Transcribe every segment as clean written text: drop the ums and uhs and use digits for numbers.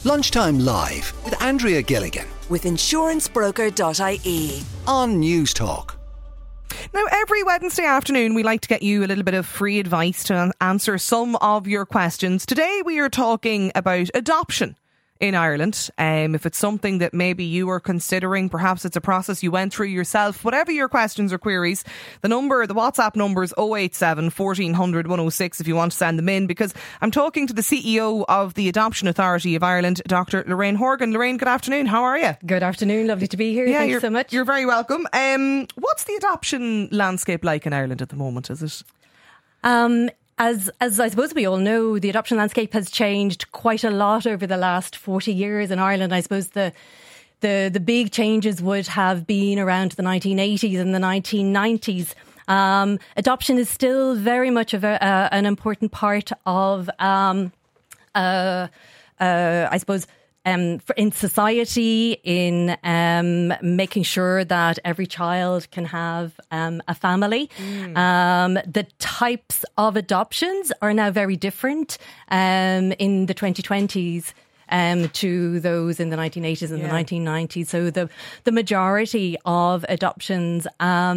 Lunchtime Live with Andrea Gilligan with insurancebroker.ie on News Talk. Now, every Wednesday afternoon, we like to get you a little bit of free advice to answer some of your questions. Today, we are talking about adoption in Ireland. If it's something that maybe you are considering, perhaps it's a process you went through yourself, whatever your questions or queries, the WhatsApp number is 087 1400 106 if you want to send them in, because I'm talking to the CEO of the Adoption Authority of Ireland, Dr. Lorraine Horgan. Lorraine, good afternoon. How are you? Good afternoon. Lovely to be here. Thank you so much. You're very welcome. What's the adoption landscape like in Ireland at the moment, is it? As I suppose we all know, the adoption landscape has changed quite a lot over the last 40 years in Ireland. I suppose the big changes would have been around the 1980s and the 1990s. Adoption is still very much an important part of, I suppose, in society, in making sure that every child can have a family. The types of adoptions are now very different in the 2020s to those in the 1980s and the 1990s. So the majority of adoptions,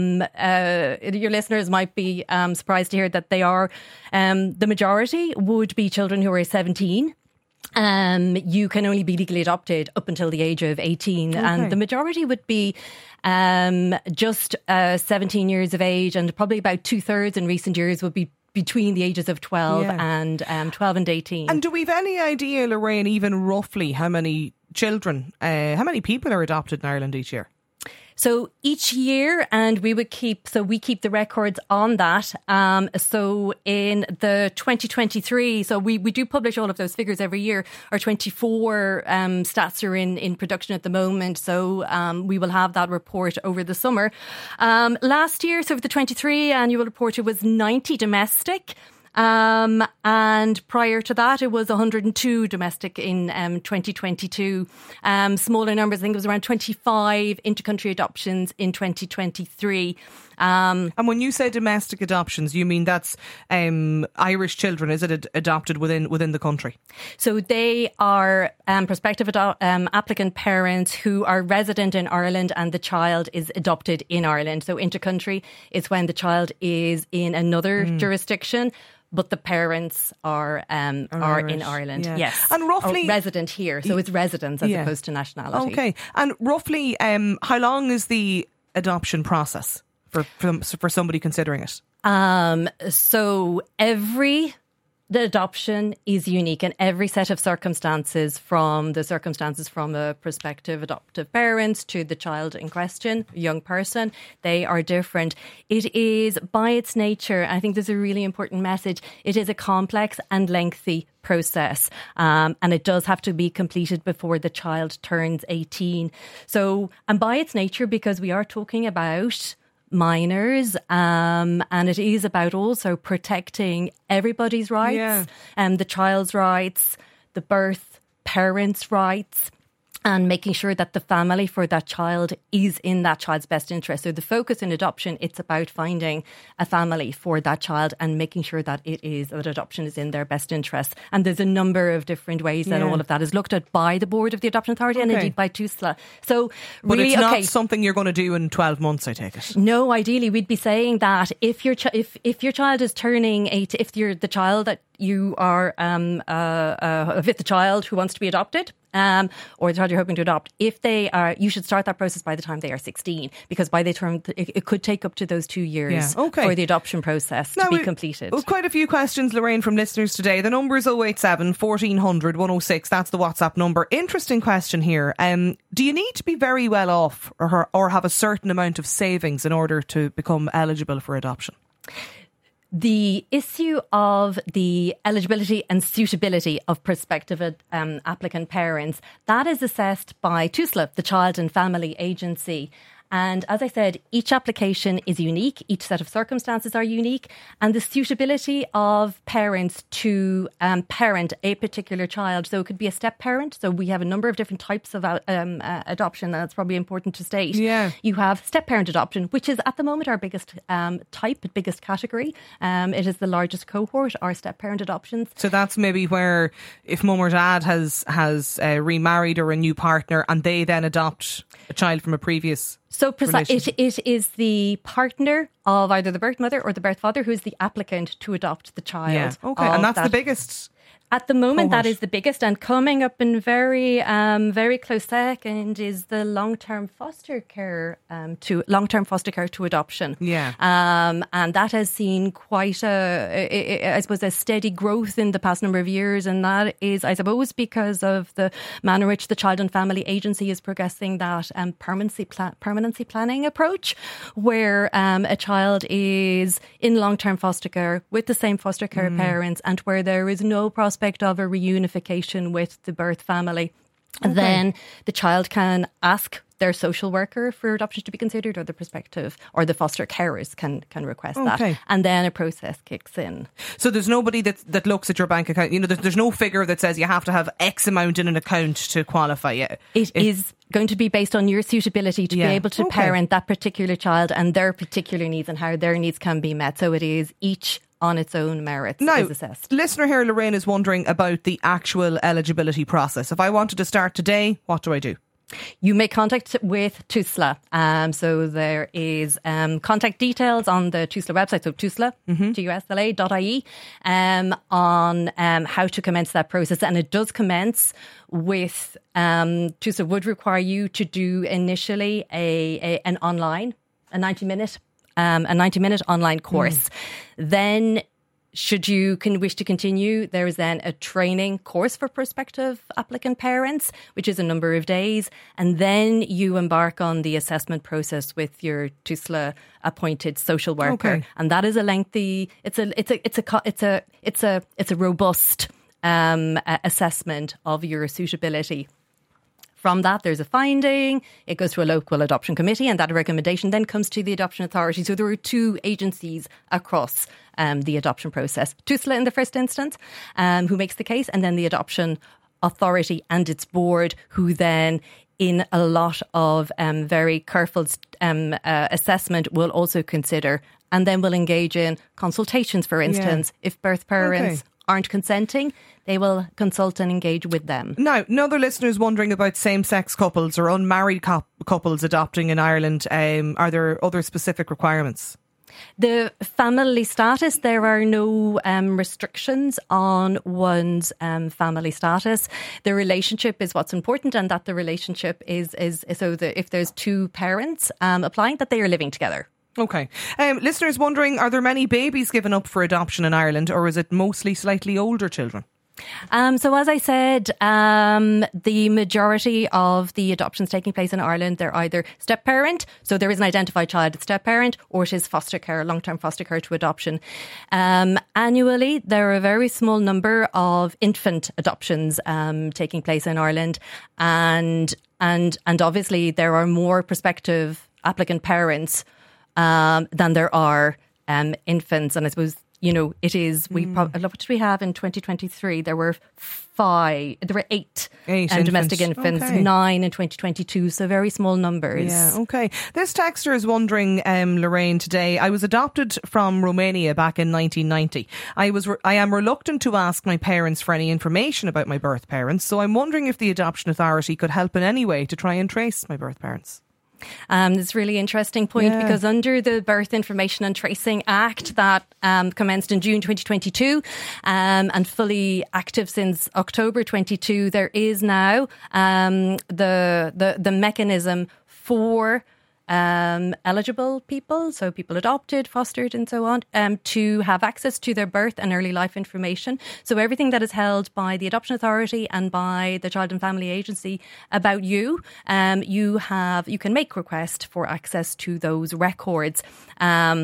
your listeners might be surprised to hear that they are, the majority would be children who are 17. You can only be legally adopted up until the age of 18, and the majority would be just 17 years of age, and probably about 2/3 in recent years would be between the ages of 12 and 12 and 18. And do we have any idea, Lorraine, even roughly how many children, how many people are adopted in Ireland each year? So each year, and we keep the records on that. So in the 2023, so we do publish all of those figures every year. Our 24 stats are in production at the moment. So we will have that report over the summer. Last year, so for the 23 annual report, it was 90 domestic. And prior to that, it was 102 domestic in 2022. Smaller numbers, I think it was around 25 intercountry adoptions in 2023. And when you say domestic adoptions, you mean that's Irish children, is it, adopted within the country? So they are prospective applicant parents who are resident in Ireland and the child is adopted in Ireland. So intercountry is when the child is in another jurisdiction, but the parents are in Ireland. Yeah. Yes. And roughly... resident here. So it's residence as opposed to nationality. Okay. And roughly, how long is the adoption process for somebody considering it? So the adoption is unique, and every set of circumstances from a prospective adoptive parent to the child in question, young person, they are different. It is, by its nature, I think there's a really important message, it is a complex and lengthy process, and it does have to be completed before the child turns 18. So, and by its nature, because we are talking about minors, and it is about also protecting everybody's rights, the child's rights, the birth parents' rights, and making sure that the family for that child is in that child's best interest. So the focus in adoption, it's about finding a family for that child and making sure that adoption is in their best interest. And there's a number of different ways that all of that is looked at by the board of the Adoption Authority and indeed by TUSLA. So really, but it's not something you're going to do in 12 months, I take it. No, ideally we'd be saying that if your child is turning 8, if you're the child that you are, if the child who wants to be adopted, or the child you're hoping to adopt, if they are, you should start that process by the time they are 16, because by the time it could take up to those 2 years for the adoption process to be completed. Quite a few questions, Lorraine, from listeners today. The number is 087 1400 106. That's the WhatsApp number. Interesting question here. Do you need to be very well off or have a certain amount of savings in order to become eligible for adoption? The issue of the eligibility and suitability of prospective applicant parents, that is assessed by TUSLA, the Child and Family Agency. And as I said, each application is unique. Each set of circumstances are unique. And the suitability of parents to parent a particular child. So it could be a step parent. So we have a number of different types of adoption. That's probably important to state. Yeah. You have step parent adoption, which is at the moment our biggest biggest category. It is the largest cohort, our step parent adoptions. So that's maybe where if mum or dad has remarried or a new partner and they then adopt a child from a previous it is the partner of either the birth mother or the birth father who is the applicant to adopt the child. Yeah. Okay, and that's the biggest. At the moment, cohort. That is the biggest, and coming up in very close second is the long-term foster care to adoption. Yeah, and that has seen quite a steady growth in the past number of years, and that is, I suppose, because of the manner in which the Child and Family Agency is progressing that permanency planning approach, where a child is in long-term foster care with the same foster care parents, and where there is no prospect of a reunification with the birth family. Okay. Then the child can ask their social worker for adoption to be considered, or the prospective or the foster carers can request that, and then a process kicks in. So there's nobody that looks at your bank account. You know, there's no figure that says you have to have X amount in an account to qualify. It is going to be based on your suitability to be able to parent that particular child and their particular needs and how their needs can be met. So it is each on its own merits is assessed. Listener here, Lorraine, is wondering about the actual eligibility process. If I wanted to start today, what do I do? You make contact with TUSLA. So there is contact details on the TUSLA website, so TUSLA, TUSLA.ie, on how to commence that process. And it does commence with, TUSLA would require you to do initially a 90-minute online course. Then, should you wish to continue, there is then a training course for prospective applicant parents, which is a number of days, and then you embark on the assessment process with your TUSLA appointed social worker, and that is a lengthy. It's a robust assessment of your suitability. From that, there's a finding, it goes to a local adoption committee, and that recommendation then comes to the adoption authority. So there are two agencies across the adoption process. TUSLA in the first instance, who makes the case, and then the adoption authority and its board, who then, in a lot of very careful assessment, will also consider and then will engage in consultations, for instance, if birth parents aren't consenting, they will consult and engage with them. Now, another listener is wondering about same-sex couples or unmarried couples adopting in Ireland. Are there other specific requirements? The family status, there are no restrictions on one's family status. The relationship is what's important, and that the relationship is so that if there's two parents applying, that they are living together. Okay. Listeners wondering, are there many babies given up for adoption in Ireland, or is it mostly slightly older children? So as I said, the majority of the adoptions taking place in Ireland, they're either step parent, so there is an identified child at step parent, or it is foster care, long-term foster care to adoption. Annually, there are a very small number of infant adoptions taking place in Ireland, and obviously there are more prospective applicant parents than there are infants. And I suppose, you know, it is, what did we have in 2023? There were 8 domestic infants, 9 in 2022, so very small numbers. Yeah, okay. This texter is wondering, Lorraine, today, I was adopted from Romania back in 1990. I am reluctant to ask my parents for any information about my birth parents, so I'm wondering if the adoption authority could help in any way to try and trace my birth parents. It's a really interesting point because under the Birth Information and Tracing Act that commenced in June 2022 and fully active since October 22, there is now the mechanism for eligible people, so people adopted, fostered and so on, to have access to their birth and early life information. So everything that is held by the Adoption Authority and by the Child and Family Agency about you, you can make request for access to those records.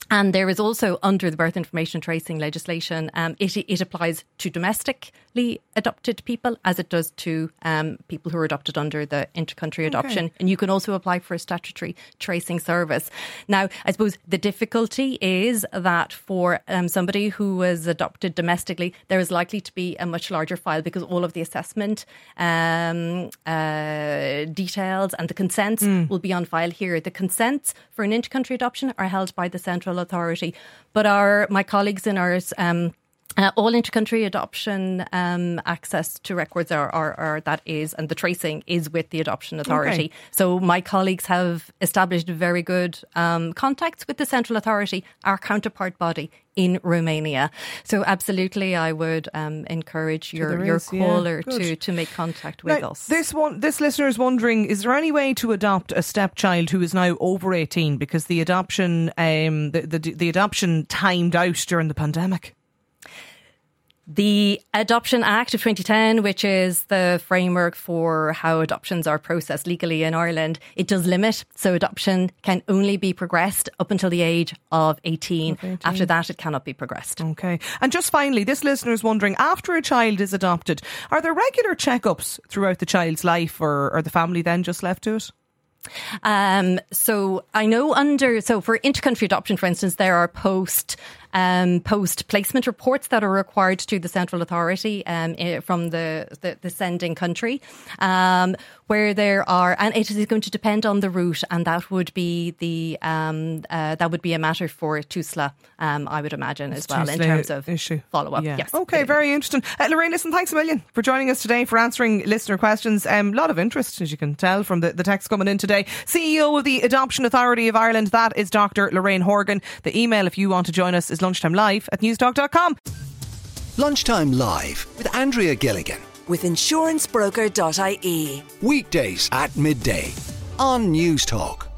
And there is also, under the birth information tracing legislation, it applies to domestically adopted people as it does to people who are adopted under the intercountry adoption. And you can also apply for a statutory tracing service. Now, I suppose the difficulty is that for somebody who was adopted domestically, there is likely to be a much larger file because all of the assessment details and the consents will be on file here. The consents for an intercountry adoption are held by the central authority, but my colleagues in ours, all intercountry adoption access to records are and the tracing is with the adoption authority. So my colleagues have established very good contacts with the central authority, our counterpart body in Romania. So absolutely, I would encourage your caller to make contact with us. This listener is wondering: is there any way to adopt a stepchild who is now over 18 because the adoption the adoption timed out during the pandemic? The Adoption Act of 2010, which is the framework for how adoptions are processed legally in Ireland, it does limit. So adoption can only be progressed up until the age of 18. After that, it cannot be progressed. Okay. And just finally, this listener is wondering, after a child is adopted, are there regular checkups throughout the child's life, or are the family then just left to it? So I know for intercountry adoption, for instance, there are post placement reports that are required to the central authority from the sending country, where there are, and it is going to depend on the route, and that would be a matter for TUSLA, I would imagine, as well, in terms of follow up. Yeah. Yes. Okay, very interesting. Lorraine, listen, thanks a million for joining us today, for answering listener questions. A lot of interest, as you can tell from the text coming in today. CEO of the Adoption Authority of Ireland, that is Dr. Lorraine Horgan. The email, if you want to join us, is lunchtimelive@newstalk.com. Lunchtime Live with Andrea Gilligan. With insurancebroker.ie. Weekdays at midday on Newstalk.